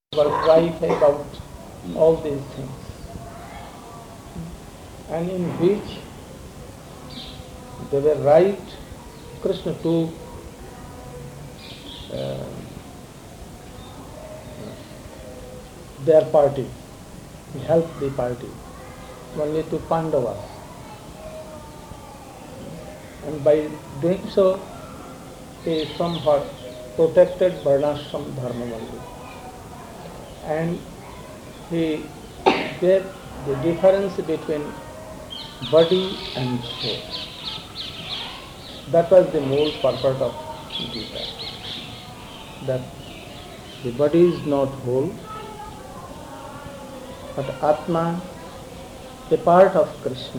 were right about all these things, and in which they were right. Krishna took uh, their party, he helped the party only to Pandavas, and by doing so, he somewhat protected Varnashram Dharma only, and he gave the difference between body and soul. That was the whole purpose of Gita, that the body is not whole, but Atma, the part of Krishna,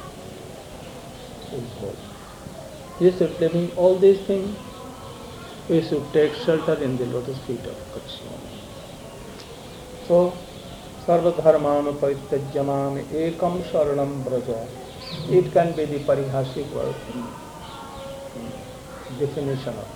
is whole. We should living all these things, we should take shelter in the lotus feet of Krishna. So, Sarvadharmanu Parityajyamam Ekam Sharanam Braja. It can be the parihasic word, definition of.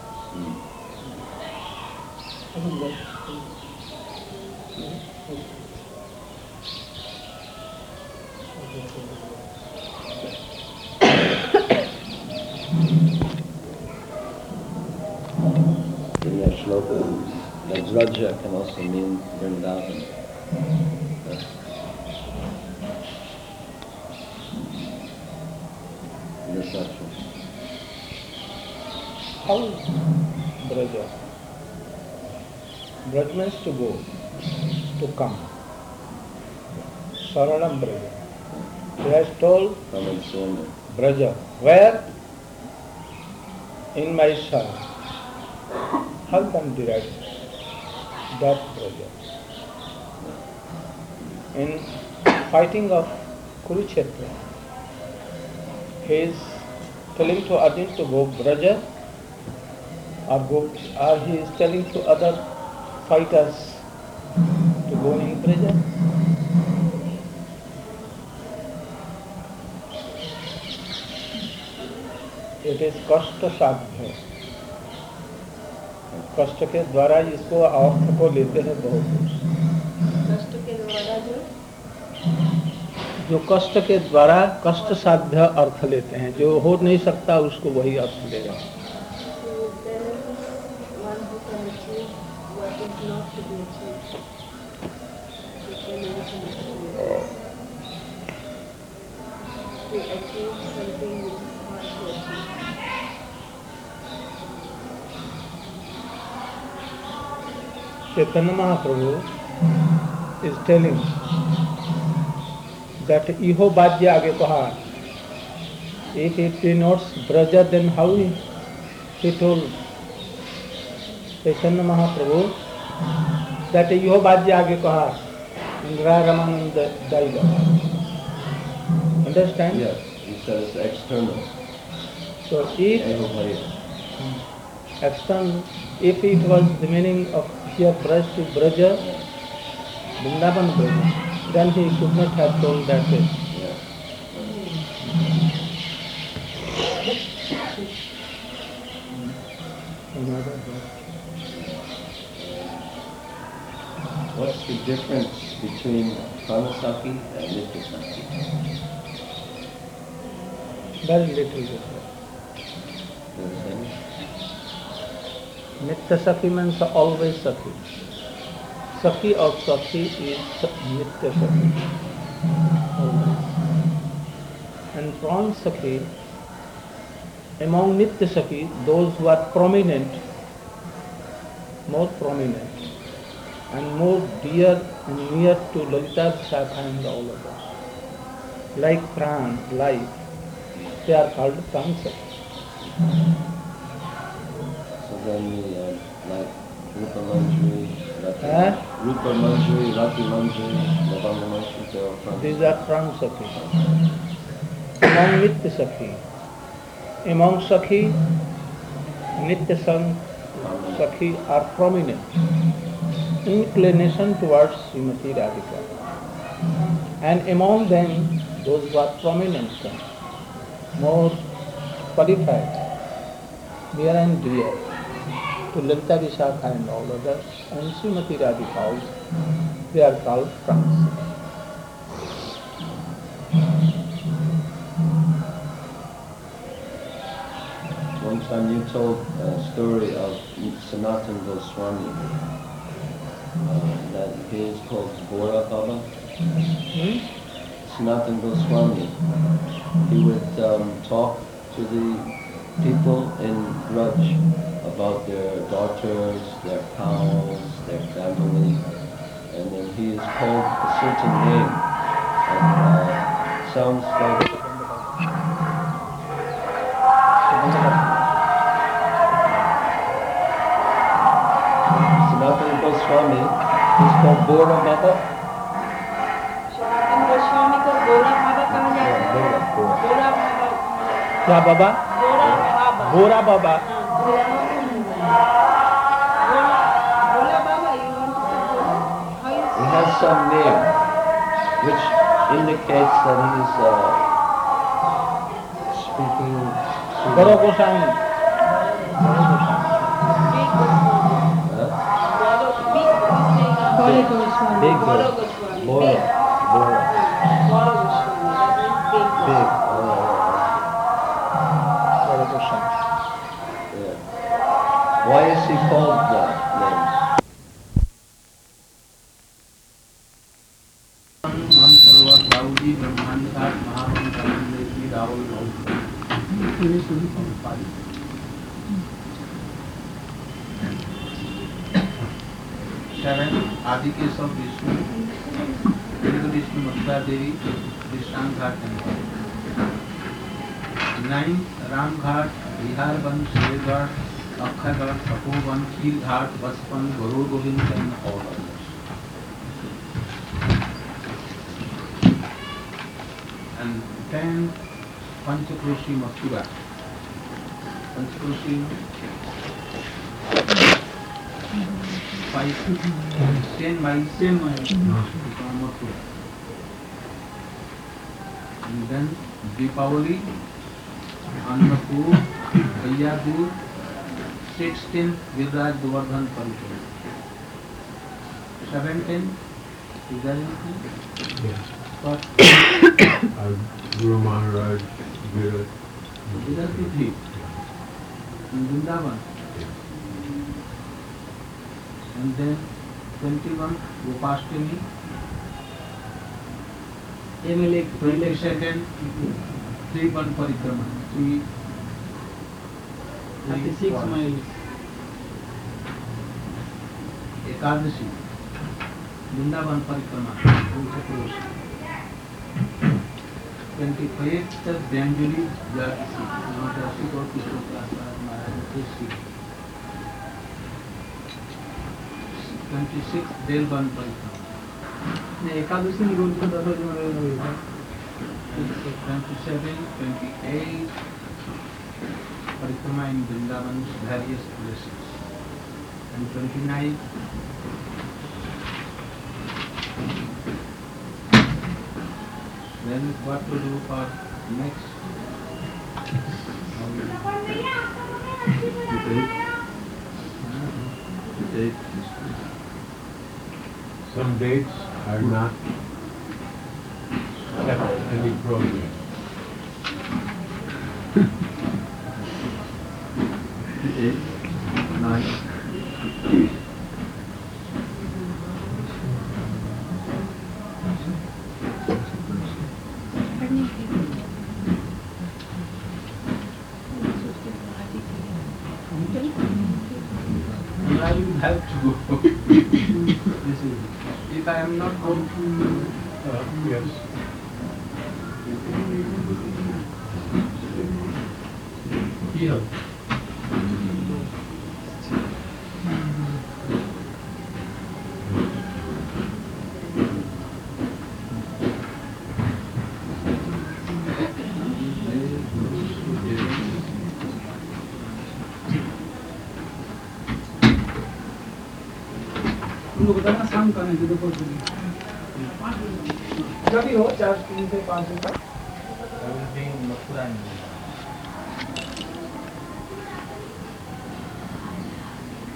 In that shloka, that Vraja can also mean Vrindavan. In the section. How is Braja? Braj means to go, to come. Saranam Braja. He has told Come and surrender. Braja, where? In my Shara. How can derive that Braja? In fighting of Kurukshetra, he is telling to Arjuna to go Braja, or he is telling to other fighters to go in Braja. It is कष्ट साध्य, कष्ट के द्वारा इसको अर्थ को लेते हैं बहुत। कष्ट के द्वारा जो कष्ट के द्वारा कष्ट साध्य अर्थ लेते हैं, जो हो नहीं सकता उसको वही अर्थ लेगा। Chaitanya Mahaprabhu is telling that iho bhajya आगे कहा, if it denotes Braja, then how he told Chaitanya Mahaprabhu that iho bhajya आगे कहा, Indra Ramananda dialogue. Understand? Yes, he said it's external. So if external, if it was the meaning of here Braj to Braja, Vrindavan Braja, then he should not have told that way. Yeah. What's the difference between Pranasaki and Nityasaki? Very little difference. You understand? Nitya Sakhi means always Sakhi. Sakhi of Sakhi is Nitya Sakhi. Always. And Pran Sakhi, among Nitya Sakhi, those who are prominent, more prominent, and more dear and near to Lalita Shakha and all of us, like Pran, life, they are called Pran Sakhi. So then, like Rupa Manjari, Rupa Manjari, Rati Manjari, Navanga Manjari, they are from. These are Pran Sakhi. Among Nitya Sakhi, among Sakhi, Nitya Sakhi are prominent. Inclination towards Srimati Radhika. And among them, those who are prominent, more qualified, near and dear, to Lalita Vishakha and all others, and Srimati Radhika also. They are called trans. One time you told a story of Sanatan Goswami, that he is called Bora Baba. Sanatan Goswami, he would talk to the people in Braj about their daughters, their cows, their family, and then he is called a certain name, and sounds like Sanatana Goswami is called Bora Baba. Sanatan Goswami को गोरा बाबा कहा जाता है। Bora. गोरा बाबा क्या बाबा? गोरा बाबा Bora Baba. गोरा बाबा you want to say गोरा? How you He has some name which indicates that he is speaking Goro Goswami. big Goswami? Huh? Goro big Goswami. Big Goro Goswami. Goswami. Bora. Bora. Goro Goswami. That means big. Big. Goro Goswami. Yeah. Why is he called that name? Mansarovar Daudi Brahmand Ghat Mahavan Kamleshwari Raval सेवन आदि के सब Vishnu Vishnu Mathura Devi Vishram Ghat temple. 9 Ram Ghat Bihar वन शेरगढ़ अक्षरगढ़ तपोवन खीर घाट बचपन Garud Govind and all others. And 10 Panchakroshi Mathura. Panchakroshi 10 miles from Mathura. And then Deepavali, Annapur, Kayyapur, 16 Viraj Govardhan Parikrama. 17 is there anything? Yes. What? Guru Maharaj, Virat. Virat Tithi. In Vrindavan. And then 21 Gopashtami. 22nd 3-1 Parikrama. 36 miles. Ekadashi. Vrindavan Parikrama. 25th Banjuli Jayasi. Jayasi or Kishore Maharaj. 26th Delban Parikrama. Ekadashi निगोल को 27, 28 Parikrama in Vrindavan's various places. And 29 then what to do for next? Some dates are not kept any program. I will have to go. If I am not going to Yes. here, उनको बताना शाम का नहीं दोपहर को जब भी हो 4 3 से 5 बजे तक Mathura. 5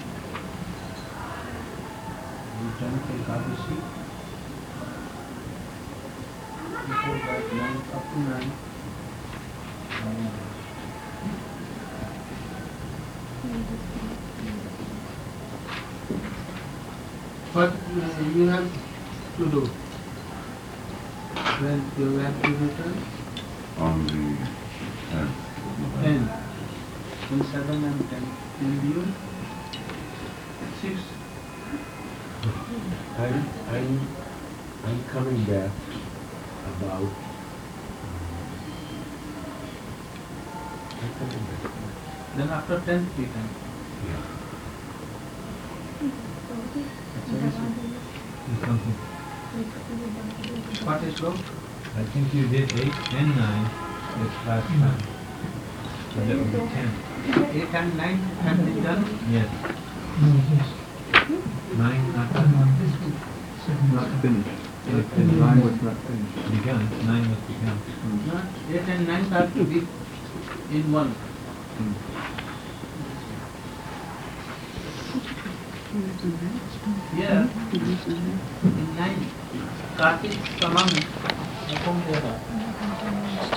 10th Ekadashi. Before that, 9th up to 9th. What you have to do when you have to return? On the 10th. 10. In 7 and 10. And you? 6. I'm coming back about. I'm coming back. Then after 10th return. Yeah. What is wrong? I think you did 8 and 9 this last time. So that would be 10. 8 and 9 have been done. Yes. 9 not done. Not finished. Not The finished. line was not finished. Begun. 9 was begun. 8 and 9 have to be in one. Here, in 9, Kartik Samang. कौन दे रहा?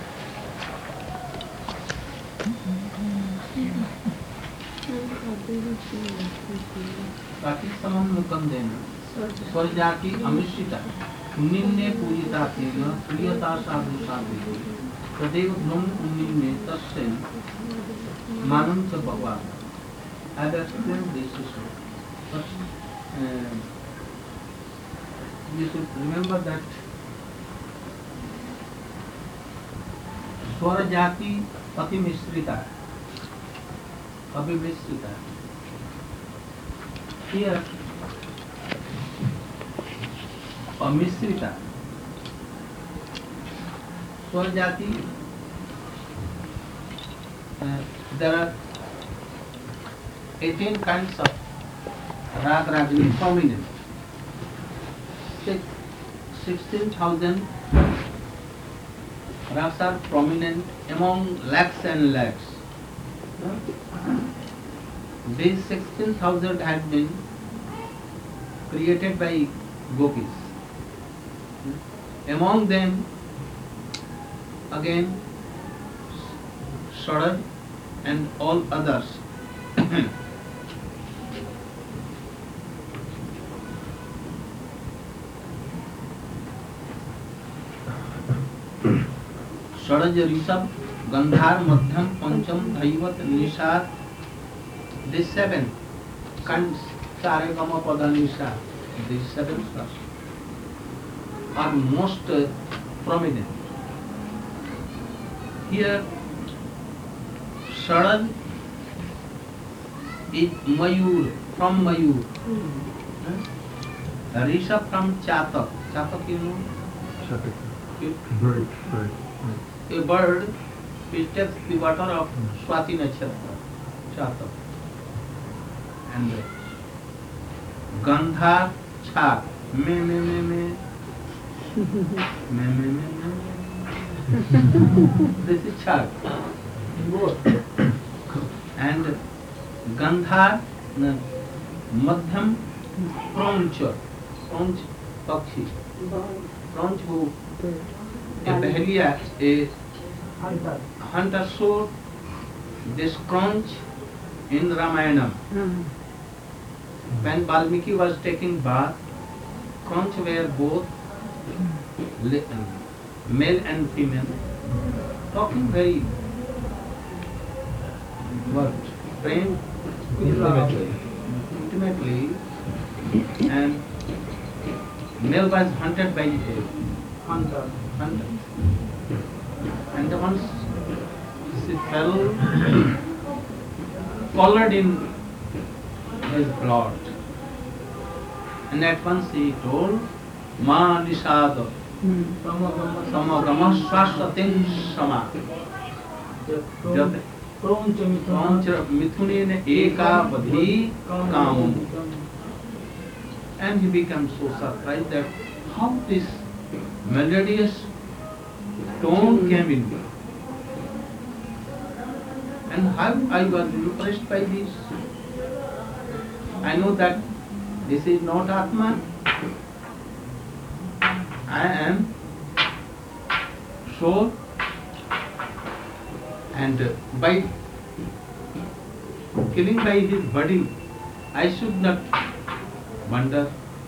Kartik Samang Mukam Dena. Swarjati Amrishita. Nimne Pujita Tena. Priyata Sadhu Sadhu. Tadeva Brahma Nimne Tassen. Mananta Bhagavad. I have explained this issue. But you should remember that Swarajati Pati Misrita. Kavi Misrita. Here, a Misrita. Swarajati, there are 18 kinds of Rag Ragini prominent. 16,000 rags are prominent among lakhs and lakhs. These 16,000 had been created by gopis. Among them, again, Sharad and all others. Sharaj, Rishabh, Gandhar, Madhyam, Pancham, Dhaivat, Nishad. These 7 kinds, Charegama, Pada, Nishad. These 7 stars are most prominent. Here, Sharad is Mayur, from Mayur. Rishabh from Chatak. Chatak, you know? Bird, bird. A bird which takes the water of Swati Nakshatra, Chatak. And Gandhar, Chak, me, me, me, me, me, me, me, me. This is Chak. And Gandhar, Madhyam, Praunch, Praunch, Pakshi. Praunch who a Bahariya, a hunter saw this conch in Ramayana. When Valmiki was taking bath, conch were both male and female, talking very prem intimately, and male was hunted by a hunter. And once she fell, colored in his blood. And at once he told, Ma Nishad, Samagama Swasatin Sama. Praunch Mithune Eka Vadhi Kam. And he became so surprised that how this melodious tone came in me. And how I was impressed by this. I know that This is not Atma. I am soul, and by killing by his body, I should not wonder.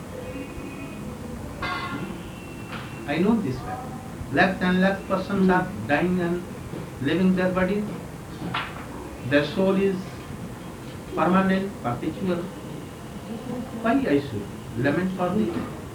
I know this fact. Lakhs and lakhs persons are dying and leaving their body. Their soul is permanent, perpetual. Why I should lament for this?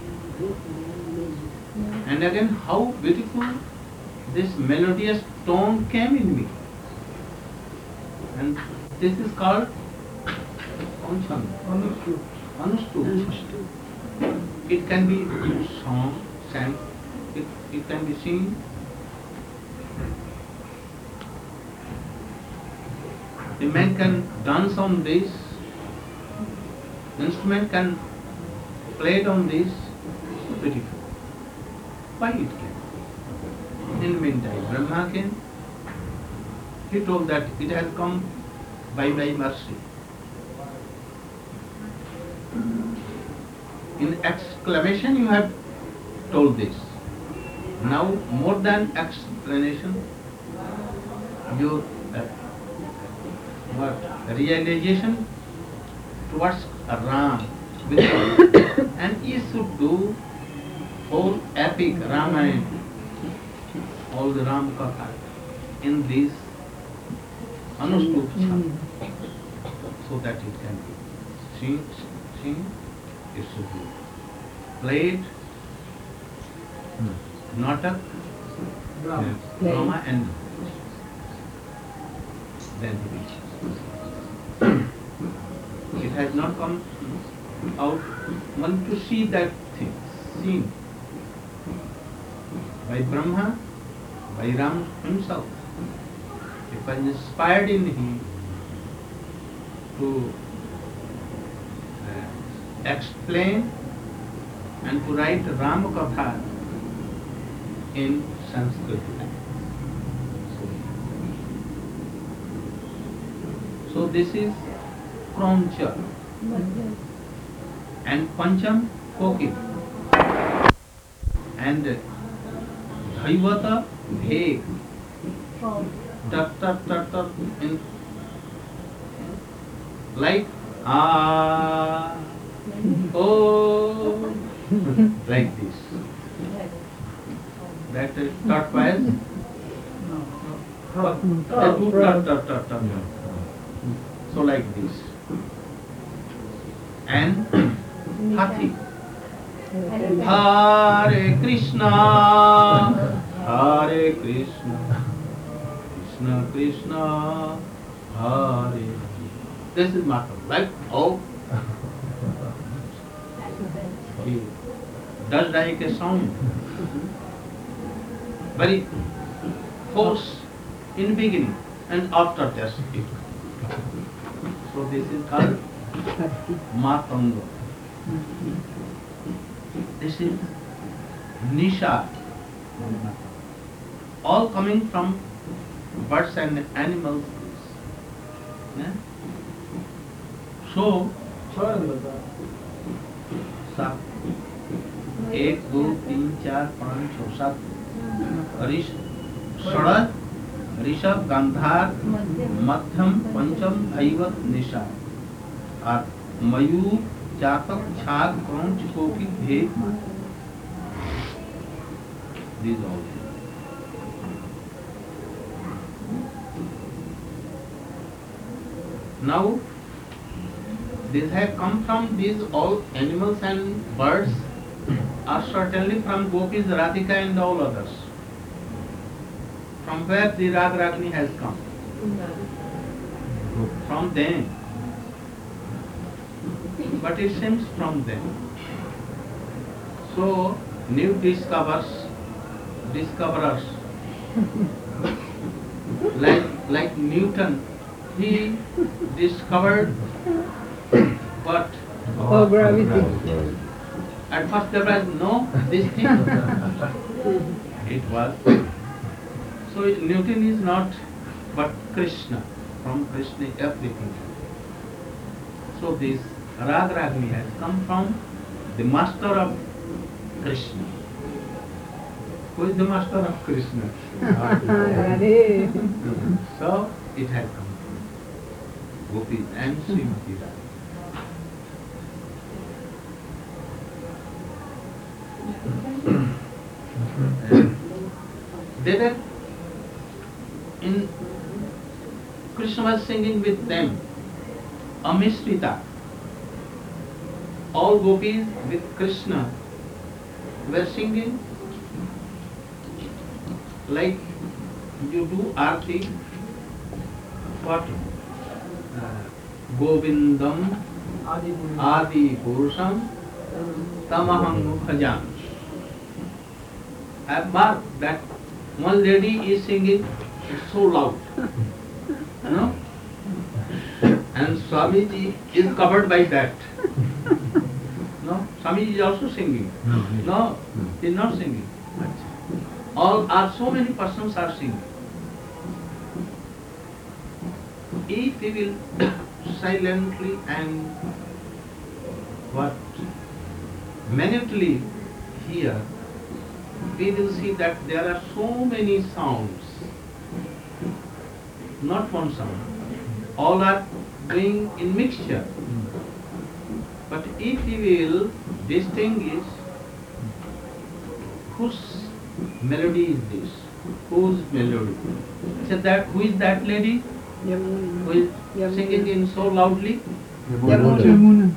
And again, how beautiful this melodious tone came in me. And this is called Pancham. Understood. It can be sung, sang, it can be seen. The man can dance on this, instrument can play it on this, so beautiful. Why it can? In the meantime, Brahma came, he told that it has come by my mercy. In exclamation you have told this. Now more than explanation, your realization towards Ram. And you should do whole epic Ramayana, all the Ram Katha in this Anushtup chant, so that it can be seen, it should be played, natak, drama, and then he reaches. It has not come out one to see that thing, seen by Brahma, by Ram himself. It was inspired in him to explain and to write Ram Katha in Sanskrit. So this is Kroncha and Pancham Kokil and Dhaivata Bheg tat in like oh like this. That tortoise tat. So like this. And Hathi. Hare Krishna, Hare Krishna, Krishna Krishna, Hare. This is matter. Like oh, he does like a sound. Very force in beginning and after that it. So this is called Matanga. This is Nisha. All coming from birds and animals. Yeah? So, सात 1 2 3 4 5 6 7 षड ऋषभ गांधार मध्यम पंचम धैवत निषाद और मयूर जातक छाग क्रौंच कोकिल भेद these all. Now these have come from these all animals and birds are certainly from gopis, Radhika and all others. From where the Radharagni has come? From them. But it seems from them. So new discoverers like Newton, he discovered what? Oh, gravity. At first there was no this thing. It was. So Newton is not but Krishna. From Krishna everything. So this Rag Ragini has come from the master of Krishna. Who is the master of Krishna? So it has come from Gopis and Srimati Radha. They were in Krishna was singing with them, Amishrita. All gopis with Krishna were singing like you do Aarti. What? Govindam Adi Purusham Tamaham Bhajan. I have marked that one lady is singing so loud. No? And Swamiji is covered by that. No? Swamiji is also singing. No, he is not singing. All are so many persons are singing. If we will silently and what minutely hear, we will see that there are so many sounds. Not one sound. All are going in mixture. But if we will distinguish whose melody is this, whose melody, so that who is that lady who is singing in so loudly? Yamuna.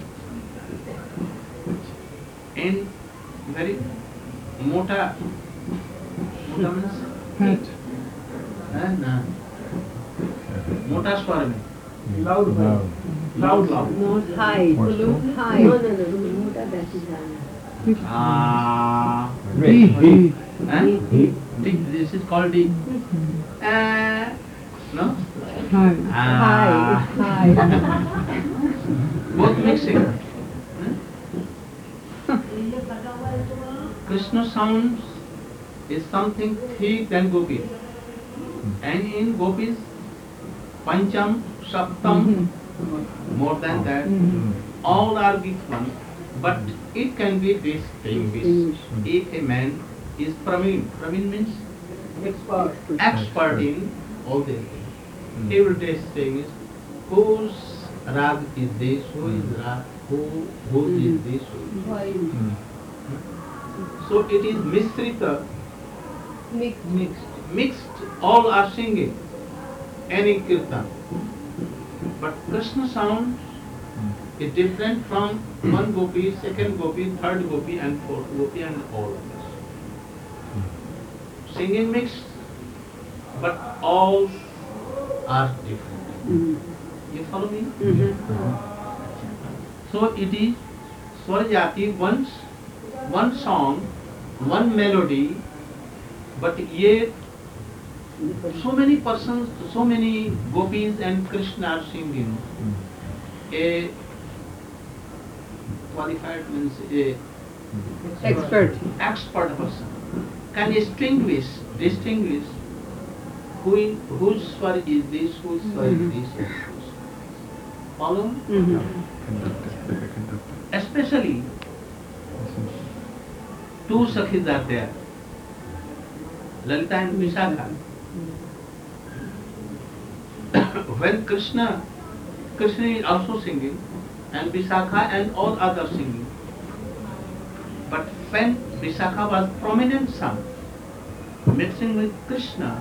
In very mota means Hat. ना मोटा स्वर में Loud. loud Not high. High. No, that is high. ah D. this is called D no High. ah High. both mixing Krishna sounds is something thick than Gopi. And in Gopis, Pancham, Saptam, more than that, all are with one. But it can be distinguished if a man is Praveen. Praveen means expert in all these things. He will distinguish whose rag is this, who is rag, who is this, who is this. So it is Misrita, mixed, all are singing, any kirtan. But Krishna sound is different from one gopi, second gopi, third gopi and fourth gopi and all others. Singing mixed, but all are different. You follow me? So it is Swarajati, one song, one melody, but ye so many persons, so many gopis and Krishna are singing. A qualified means a Expert. person can distinguish whose swar is this, whose swar is this. Follow? Especially two Sakhis are there, Lalita and Vishakha. When Krishna is also singing, and Vishakha and all others singing. But when Vishakha was prominent son, mixing with Krishna,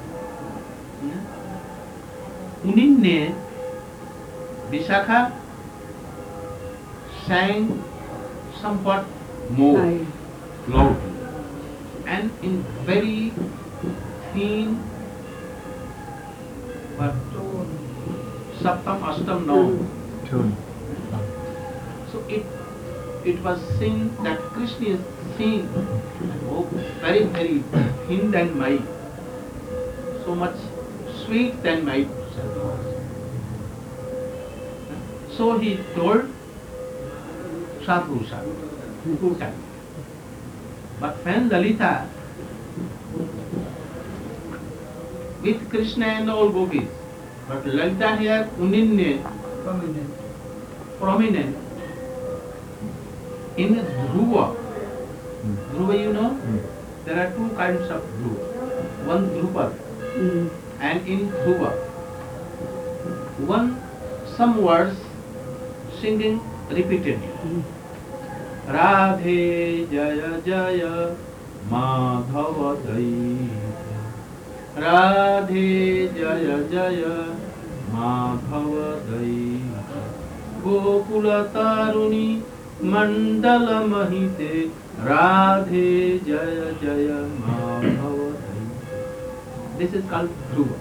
उन्हीं Vishakha sang somewhat more loudly and in very thin but Saptam, Ashtam, Navam. So it was seen that Krishna is seen very, very thin than my, so much sweet than my. So he told Sadhusha 2 times. But when Lalita with Krishna and all gopis, but Lalita here Unine prominent, In Dhruva, Dhruva you know, there are two kinds of Dhruva. One Dhrupad and in Dhruva. One, some words singing repeatedly. Radhe Jaya Jaya Madhava Daita. Radhe Jaya Jaya Madhava Daita. Gokula Taruni Mandala Mahite. Radhe Jaya Jaya Madhava Daita. This is called Dhruva.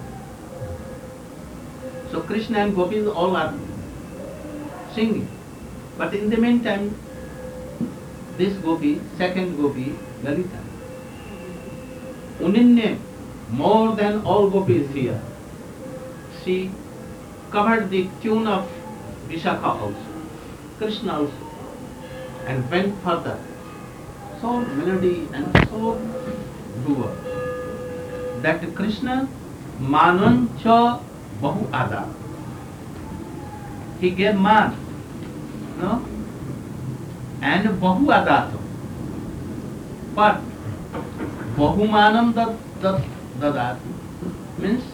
So Krishna and gopis all are singing. But in the meantime, this gopi, second gopi, Lalita, Uninne, more than all gopis here, she covered the tune of Vishakha also, Krishna also, and went further. So melody and so Dhruva. That Krishna Manan cha Bahu Ada. He gave man, no? And Bahu Adato. But Bahumanam Dadat means,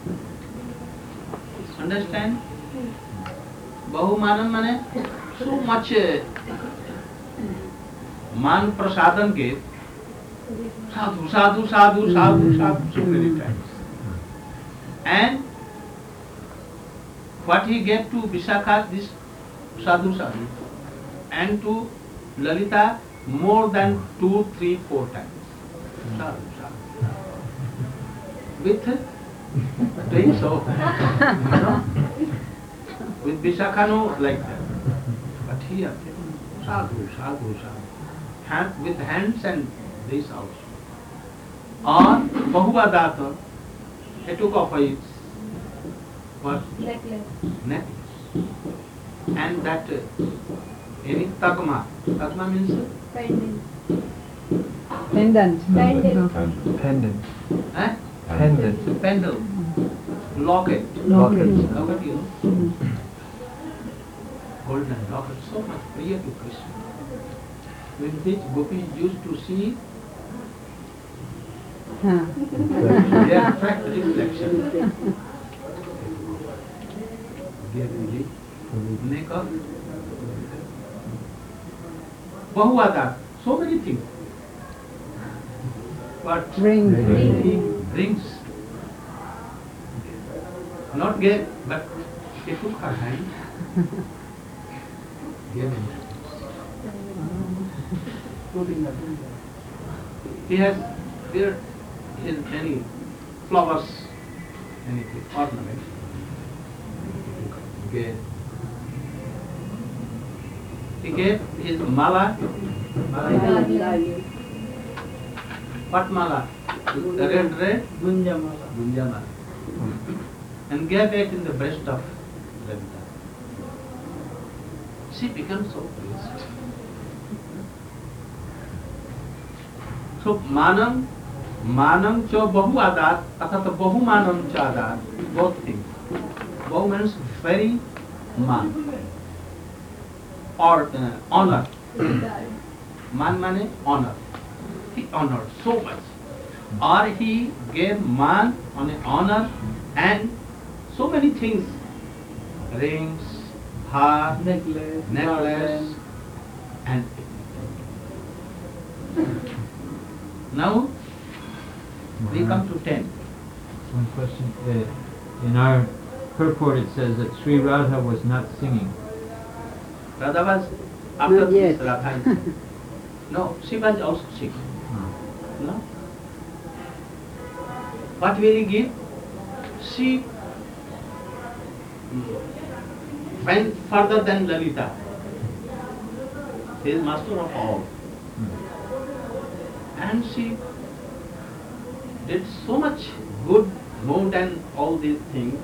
understand? Bahumanam means so much man prasadam gave. Sadhu, sadhu, sadhu, sadhu, sadhu, so many times. And what he gave to Vishakha, this sadhu, sadhu, and to Lalita more than 2, 3, 4 times. Sadhu, sadhu. With doing so, with Vishakha no like that. But here, sadhu, sadhu, sadhu. With hands and this also. Or Bahuvadata, he took off his what? Necklace. And that any tagma. Tagma means Pendant. Pendant. eh? Pendant. Pendle. Locket. Locket. Locket, you know. Golden locket, so much priya to Krishna. When which gopis used to see their track reflection. Bahuada, so many things. But rings. Not gave, but he took her hand. Gave him. He has there is any flowers, anything, ornament. He gave his mala. What mala? Red, Gunja mala. And gave it in the breast of Lalita. She became so pleased. So manam cha bahu adat, athata bahu manam cha adat, both things. Bahu means very man or honor. Man means honor. He honored so much. Or he gave man on an honor and so many things. Rings, heart, necklace and now we come to 10. One question. In our purport it says that Sri Radha was not singing. Radha was after Not yet. this Radha. No, she was also sick. No? What will he give? She went further than Lalita. He is master of all. And she did so much good more than all these things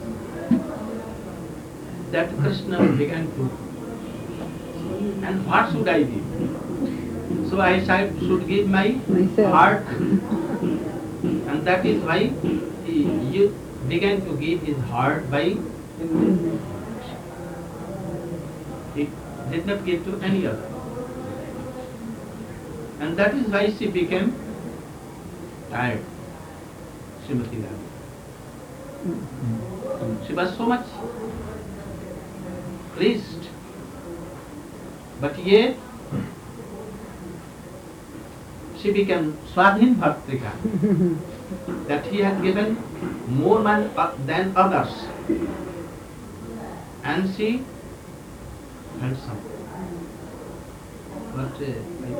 that Krishna began to. And what should I give? So I should give my Myself. heart. And that is why he began to give his heart by. He did not give to any other. And that is why she became tired, Srimati Radhika. She was so much pleased. But yet, she became Swadhin Bhartrika, that he had given more than others. And she felt something. But I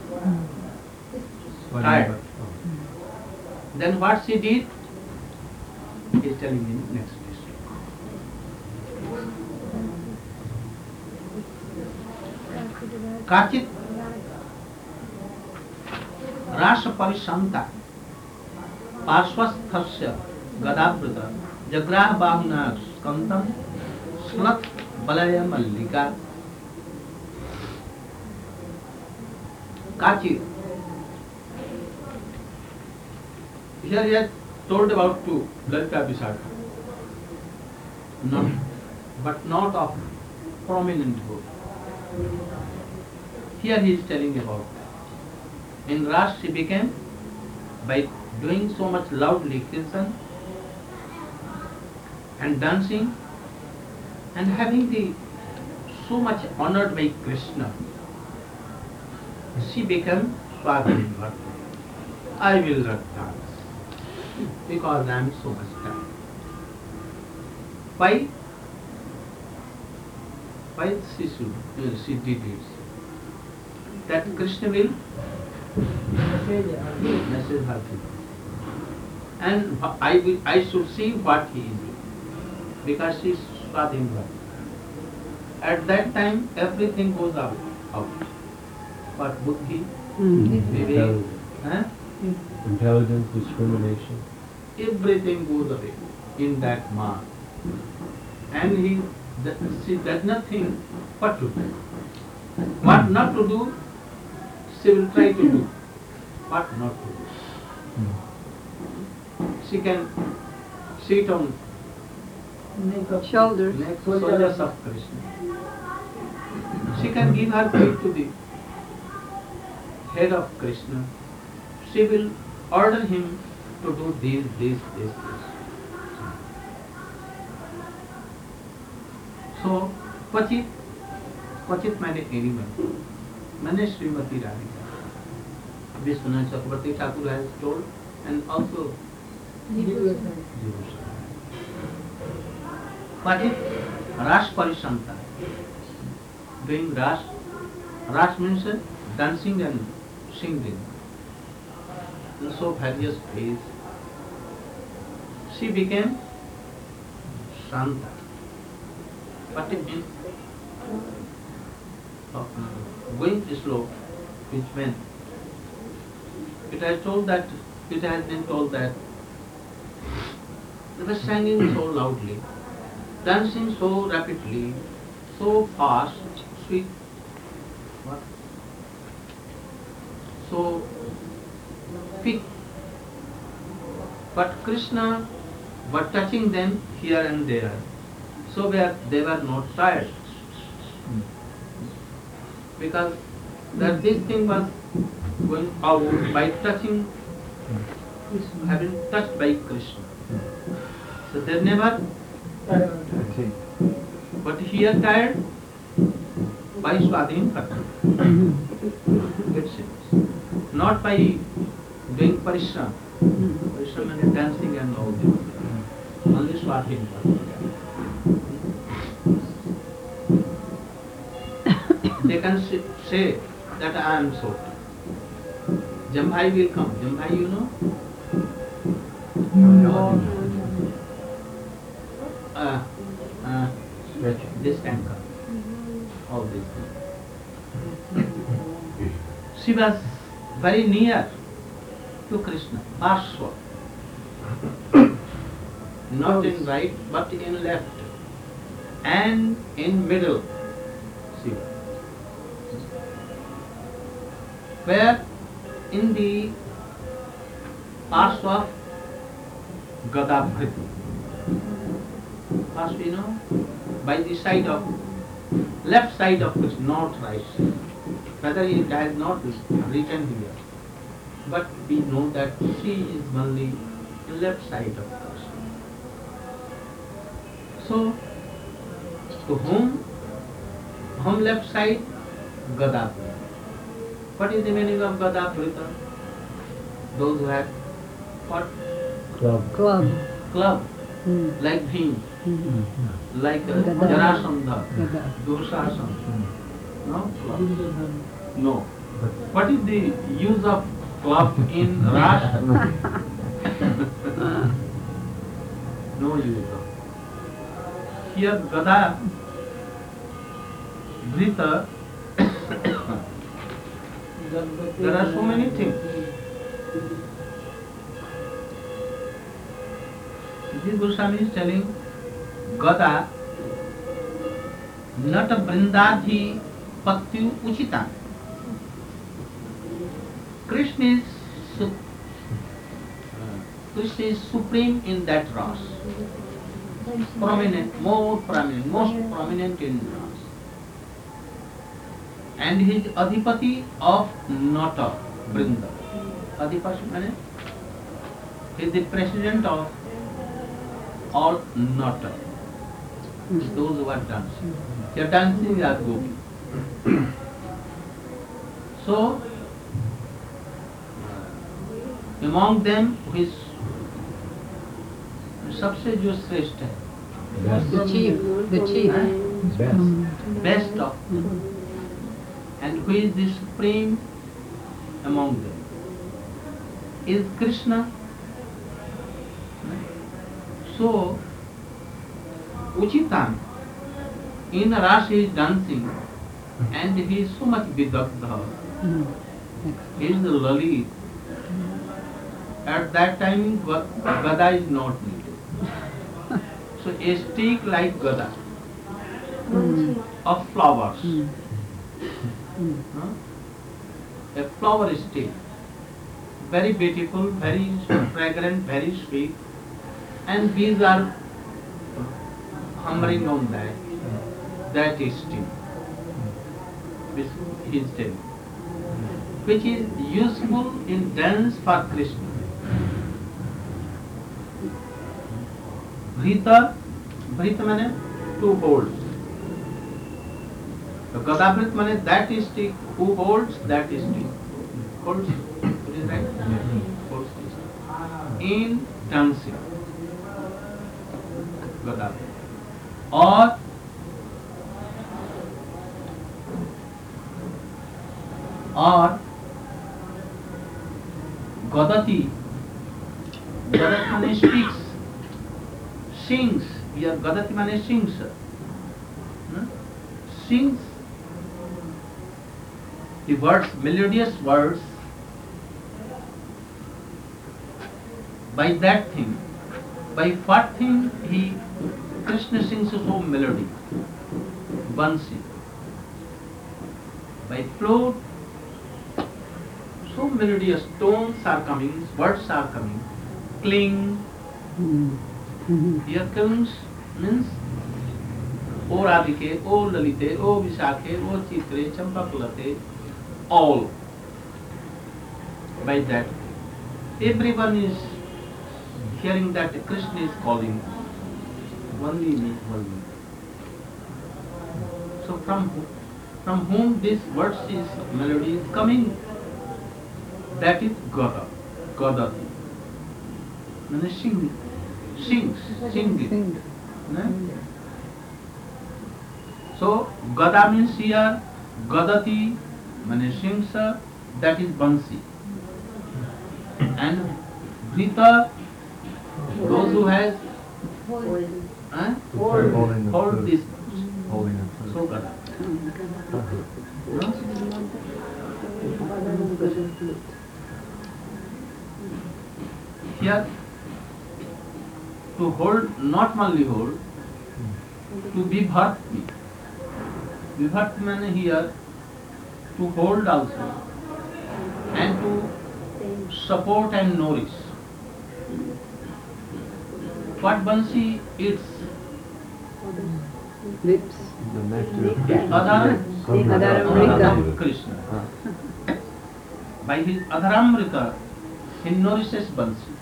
don't. Tired. Then what she did is telling in next district. Kachit Rasa Parishanta Parshwasthasya Gadabrata Jagrah Bahuna Skantam Slat Balaya Mallika. Kachit. Here he had told about two, Lalita Visakha. No, but not of prominent book. Here he is telling about that. In Ras she became, by doing so much loudly kirtan and dancing and having the so much honored by Krishna, she became Swadhin Bharti. I will not dance because I am so much tired. Why? Why she did it? That Krishna will message her. And I should see what he is doing. Because she is Swadhin Bharti. At that time everything goes out. But buddhi, vivek, intelligence, discrimination. Everything goes away in that man. And she does not think what to do. What not to do, she will try to do. What not to do. She can sit on Shoulders. shoulders of Krishna. She can give her feet to the head of Krishna. She will order him to do this. So, Kvachit मैंने anyone, मैंने Srimati Radhika. Vishwanath Chakravarti Thakur has told, and also Jiva Kvachit Ras Parishanta, doing Ras. Ras means dancing and singing. And so various ways. She became Shanta. What it means? Going slow, which meant it has been told that they were singing so loudly, dancing so rapidly, so fast, sweet, so quick. But Krishna was touching them here and there, so they were not tired. Because that this thing was going out by touching, having touched by Krishna. So they never Fatigue. but here tired by Swadhin Bharti. It seems. Not by doing parishram. Parishram and dancing and all this. Only Swadhin Bharti. They can say that I am so. Jambhai will come. Jambhai, you know? This anchor. All these things. She was very near to Krishna. Parshva. Not in right, but in left. And in middle. She was. Where in the Parshva Gadabhriti. Parshva, you know, by the side of, left side of Krishna, not right side. whether it has not written here, but we know that she is only the left side of Krishna. So, to whom left side? Gadabrita. What is the meaning of Gadabrita? Those who have what? Club. Club, Hmm. like Bhim, Hmm. like Gada. Jarasandha, Gada. Dursasana. No? Club. No. What is the use of club in Rasa? No use of. Here Gada, Brita, there are so many things. This Goswami is telling Gada Nata Brindadhi Patyu Uchita. Krishna is supreme in that ras. Prominent, most prominent in ras. And he is Adhipati of Nata Brinda. Adhipati means he is the president of all Nata. Those who are dancing. They are dancing as gopi. So, among them, who is सबसे जो श्रेष्ठ है, The chief. The chief. best of them, and who is the supreme among them, is Krishna. So, Uchitan, in Ras he is dancing, and he is so much vidagdha. Hmm. He is the Lalit. At that time, Gada is not needed. So a stick like Gada of flowers, a flower stick, very beautiful, very fragrant, very sweet, and bees are humming on that stick, which he is telling, which is useful in dance for Krishna. Bhrita means to hold. So Gadabrit means that stick, who holds that stick. Holds, it is right? Holds the stick. In dancing. Gadabrit. Or Gadati. Gadati means speaks. Sings. Here Gadati means sings. Sings the words, melodious words. By that thing, by what thing Krishna sings so melody? Bansi. By flute, so melodious tones are coming, words are coming. Cling. Here comes means O Radhike, O Lalite, O Vishakhe, O Chitre, Champakulate, all. By that, everyone is hearing that Krishna is calling. Only me, only me. So from whom this words is melody is coming, that is Gada, Gadati. Means singing. So Gada means here, Gadati means sings, that is Bansi. And Brita, those who has hold this Holding it. so Gada. Here to hold, not only hold, to be bhakti. Vibhakti means here to hold also and to support and nourish. What Bansi eats, Lips. The nectar. Adharamrita Krishna. By his Adharamrita, he nourishes Bansi.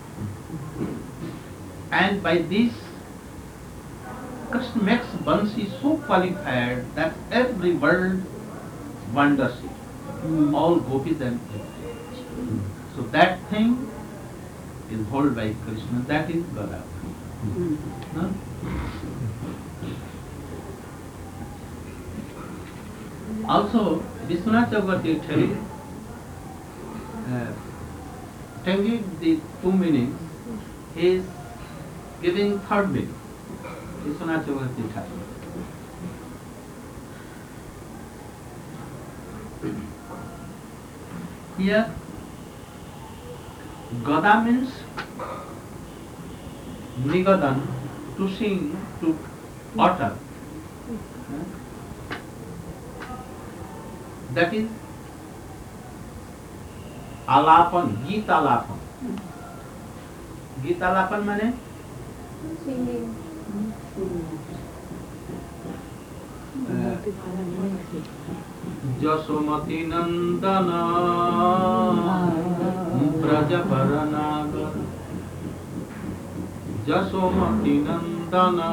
And by this, Krishna makes Bansi so qualified that every world wonders it. All gopis and everything. So that thing is held by Krishna, that is Godavari. Huh? Also, Vishwanath Chakravarti telling the two meanings, he is giving third meaning. Vishwanath Chakravarti Thakur. Here, Gada means Nigadan, to sing, to utter. That is Alapan, Gita Alapan. Gita Alapan means Jasomati Nandana Brajaparanagar Jasomati Nandana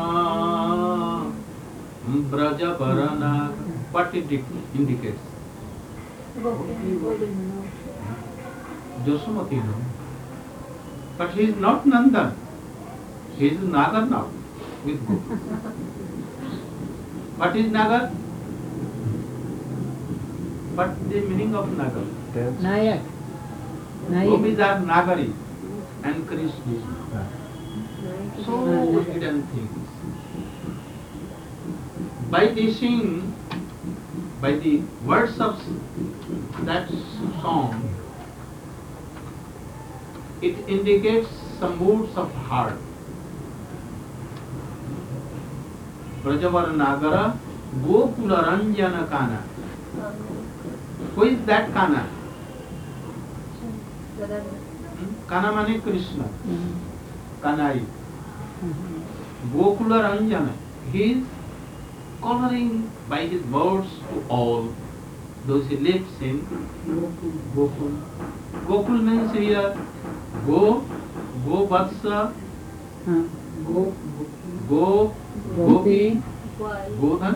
Brajaparanagar. What it indicates? Jasomati no. But he is not Nandan. He is Nagar now with Gopis. What is Nagar? What the meaning of Nagar? Nayak. Gopis are Nagari and Krishna. So hidden things. By the sing, by the words of that song, it indicates some moods of heart. Brajavara Nagara, Gokula Ranjana Kana. Who is that Kana? Kana means Krishna. Kanai. Gokula Ranjana. He is coloring by his words to all those he lives in Gokul. Gokul means here Go, Vatsa, Go, Gopi, Godhan,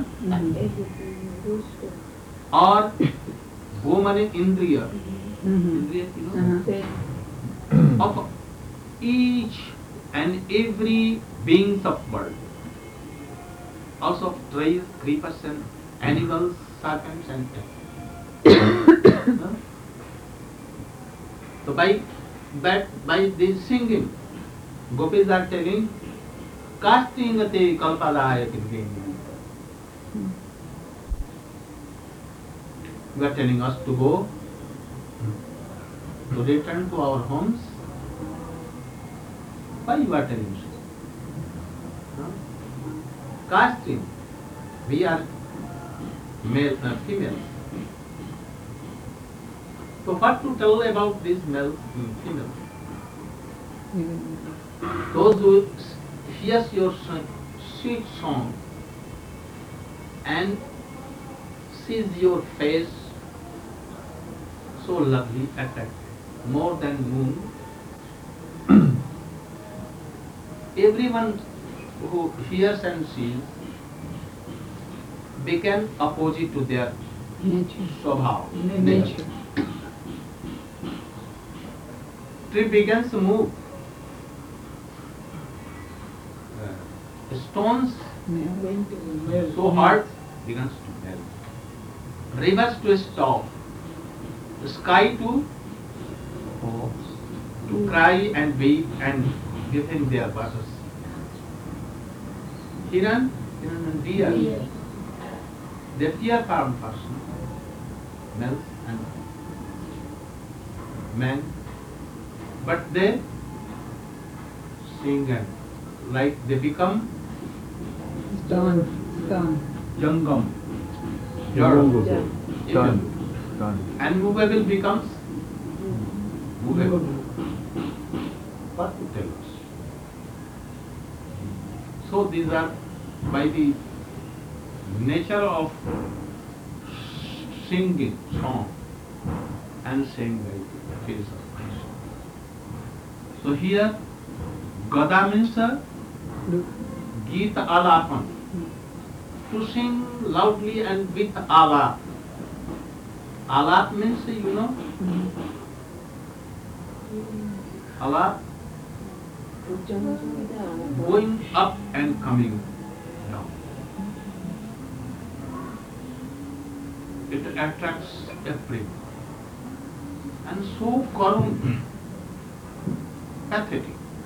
or Go means Indriya. Indriya, you know? Of each and every beings of world. Also of trees, creepers and animals, serpents and no? So by this singing, Gopis are telling, Kastingate Kalpalaya Kirgeni. You are telling us to go, to return to our homes. Why you are telling so? No? Casting, we are male and female. So what to tell about these male and female? Those who hear your sweet song and sees your face so lovely, attractive, more than moon. Everyone who hears and sees became opposite to their swabhav, nature. Tree begins to move. Stones so hard begins to melt. Rivers to stop. The sky to cry and weep and give him their waters. Hiran and deer, they fear farm person, melts and men, but they sing and like they become Stone. Jangam. Done. And movable becomes movable. What to tell us? So these are by the nature of singing song and saying by the face of Krishna. So here, Gada means Geet Alapan, to sing loudly and with alap. Alap means, alap, going up and coming down. It attracts everyone. And so karun, pathetic.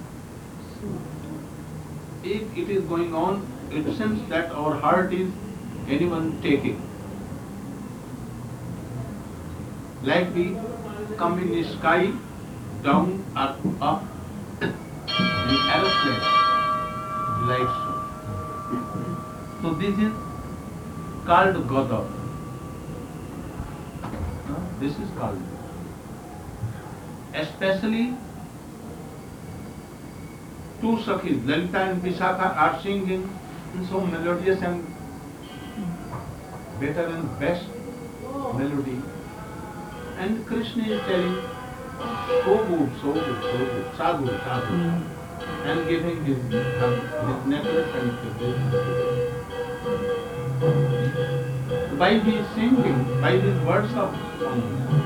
If it is going on, it seems that our heart is anyone taking. Like we come in the sky, down, up, in aeroplane, like so. So this is called Gada. This is called. Especially two Sakhis, Lalita and Vishakha, are singing so melodious and better and best melody. And Krishna is telling, so good, so good, so good, sadhu, sadhu, and giving his necklace and his. By his singing, by his words of song,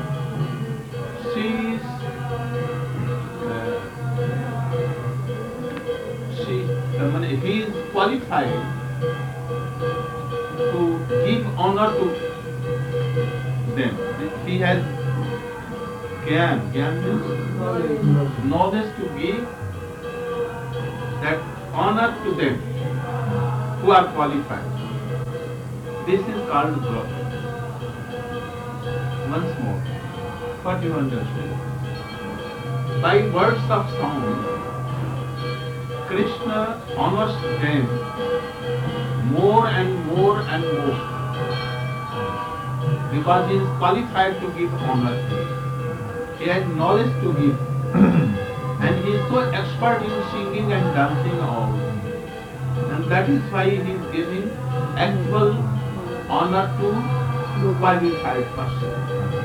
he is qualified to give honor to them. He has Gyan means knowledge to give that honor to them who are qualified. This is called God. Once more, what you understand? By words of song, Krishna honors them more and more and more because he is qualified to give honor. He has knowledge to give and he is so expert in singing and dancing all. And that is why he is giving actual honor to qualified person.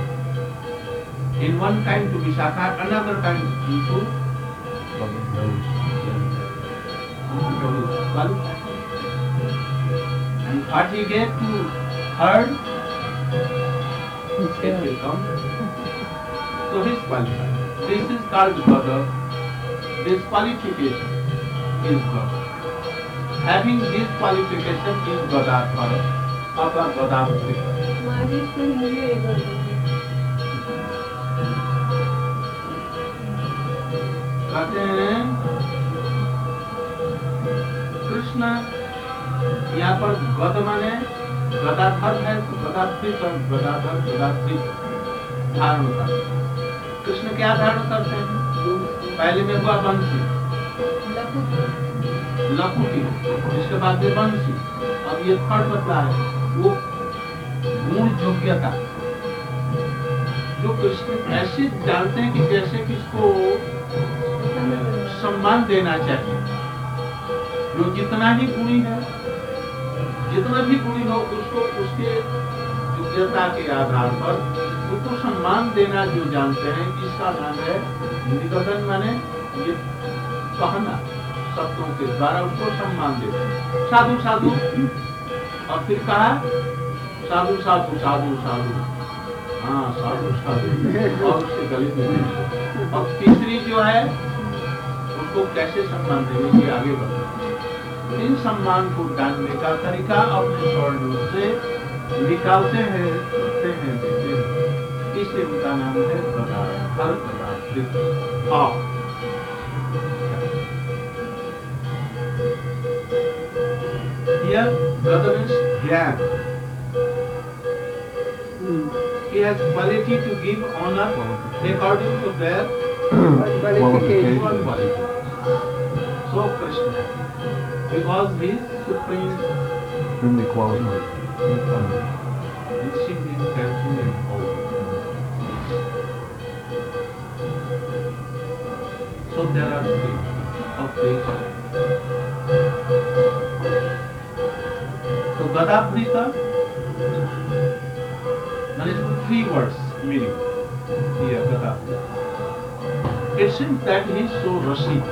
In one time to Vishakha, another time to and what he gave to her, it will come. So he is qualified. This is called Gada. This qualification is God. Having this qualification is Gadadhara, Papa Gadadhara. कहते हैं कृष्ण यहाँ पर गद माने गदाधर है तो गदाधृत और गदाधर गदाधृत धारण कर। कृष्ण क्या धारण करते हैं? पहले में हुआ बंसी, लकुटी, इसके बाद में बंसी, अब ये थर्ड बदला है वो गुण योग्यता जो कृष्ण ऐसे जानते हैं कि जैसे किसको सम्मान देना चाहिए। जो जितना ही गुणी है, जितना भी गुणी हो उसको उसके योग्यता के आधार पर उसको सम्मान देना जो जानते हैं, इसका नाम है निगदन, माने ये कहना शब्दों के द्वारा उसको सम्मान देते हैं। साधु साधु, और फिर कहा साधु साधु साधु साधु, हाँ साधु साधु, और उसके गले में। और तीसरी जो है उसको कैसे सम्मान देंगे ये आगे बढ़े। इन सम्मान को जानने का तरीका अपने स्वर्ण से निकालते हैं, देते हैं। इसलिए उनका नाम है Gadadhar गदाधृत। Here, Gada means Gyan. He has quality to give honor according to their qualification. So Krishna, because he is supreme, Extremely qualified. in singing, dancing, and all. So there are three of these. So Gadaprita, that is 3 words meaning here, Gadaprita. It seems that he is so rushy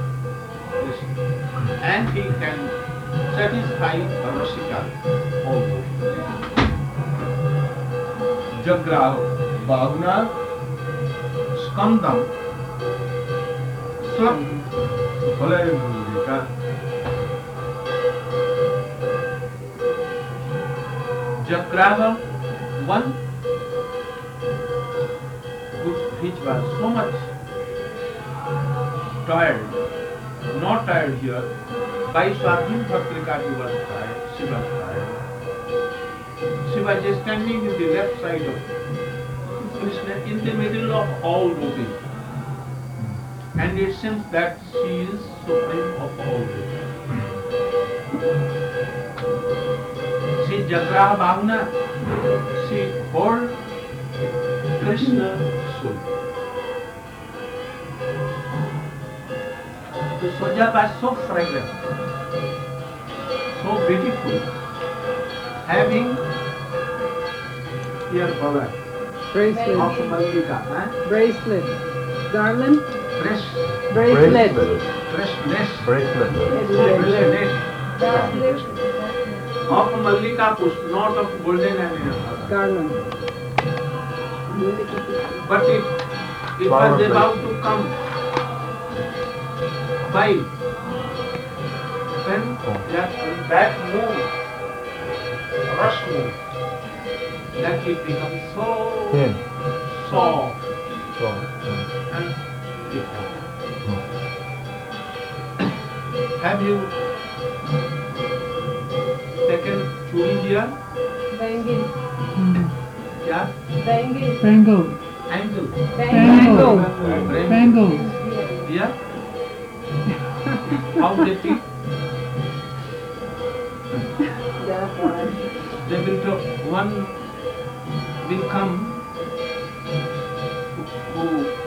and he can satisfy a Rashika also. Jagra Bhavna Skandam Slap Bhalayamulika Jagrava, one which was so much tired, not tired here, by Swadhin Bhatrika he was tired, she was tired. She was just standing in the left side of Krishna in the middle of all moving. And it seems that she is supreme of all moving. She Jagraha Bhavna, she hold Krishna soul. The Soja was so fragrant, so beautiful, having here Bhavat Bracelet. of Mallika, Bracelet. Garland. fresh, Bracelet. freshness, Bracelet. freshness of Mallika Push, not of golden and Garland. but it Flower was about to come by when that move, rush move, that it becomes so Thin. soft So, and different. Have you taken churi here? Bangle. Yeah? Bangle. Bangle. Angle. Bangle. Bangle. Here? How they think? They will talk, one will come who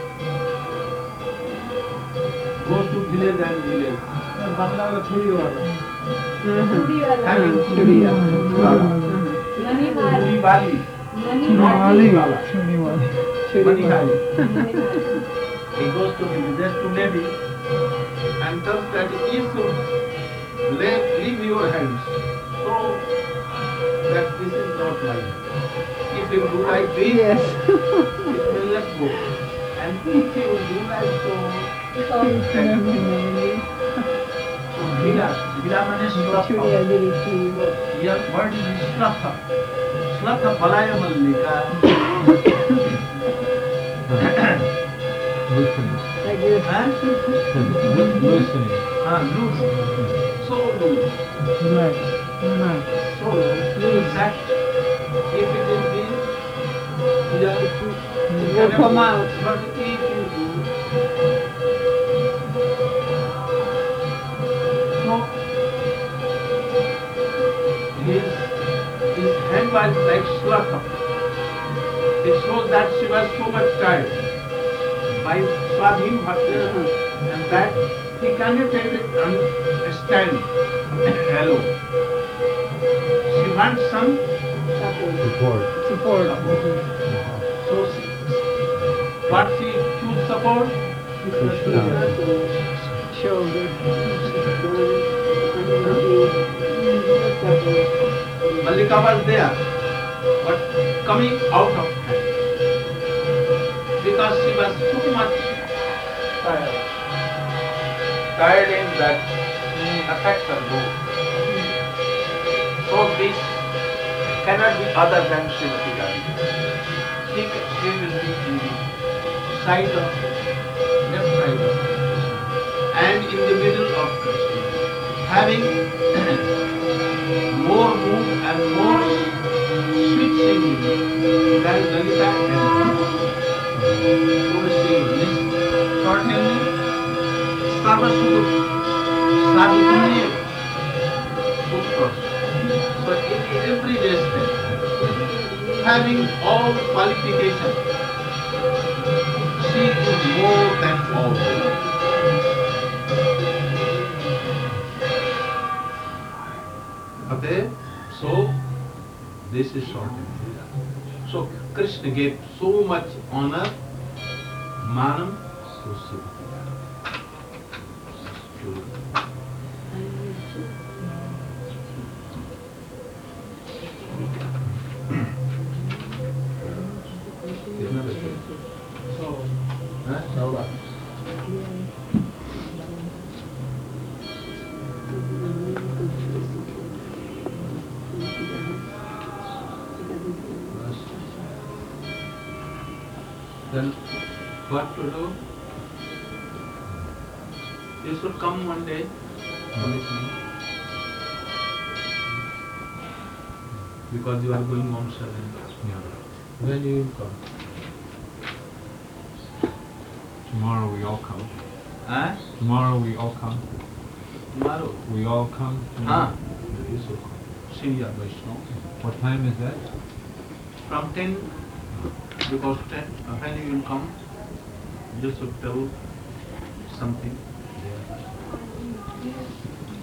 goes to village and village. Bangla wala churi wala. Having churi wali. Not churi wala. Money wali. He goes to village to lady and tells that if you leave your hands so that this is not mine. If you do like this, Yes. it will let go. And if you do like so, Vila means Slatha. Here word is Slatha. Slatha Balaya Mallika. Loosening. Like this. Loosening. Loose. So loose. Relax. Relax. So loose that if it is this, here It will come out. But if you do, so his hand was like Slatha. It shows that she was so much tired by Swadhin Bhakti and that he cannot stand alone. She wants some support. Support. so what she choose support? Shoulder. Mallika was there, but coming out of hand because she was too much tired in that affect her mood. So this cannot be other than Srimati Radhika. She will be in the side of left side of Krishna and in the middle of Krishna, having more mood and more sweet singing than Lalita and so she listen shortly Sarvasudha Sadhupunye Uttas. So in every respect, having all qualifications, she is more than all. Okay, so this is short. So Krishna gave so much honor, manam, So simple. to कितना बचे? Huh? Then what to do? You should come one day with me. Because you are going on 7. Yeah. When you will come? Tomorrow we all come. Huh? Tomorrow we all come. Tomorrow. We all come. Tomorrow. Ah. Yeah, you should come. Senior Vaishnava. What time is that? From 10, because 10, when you will come, you should tell something.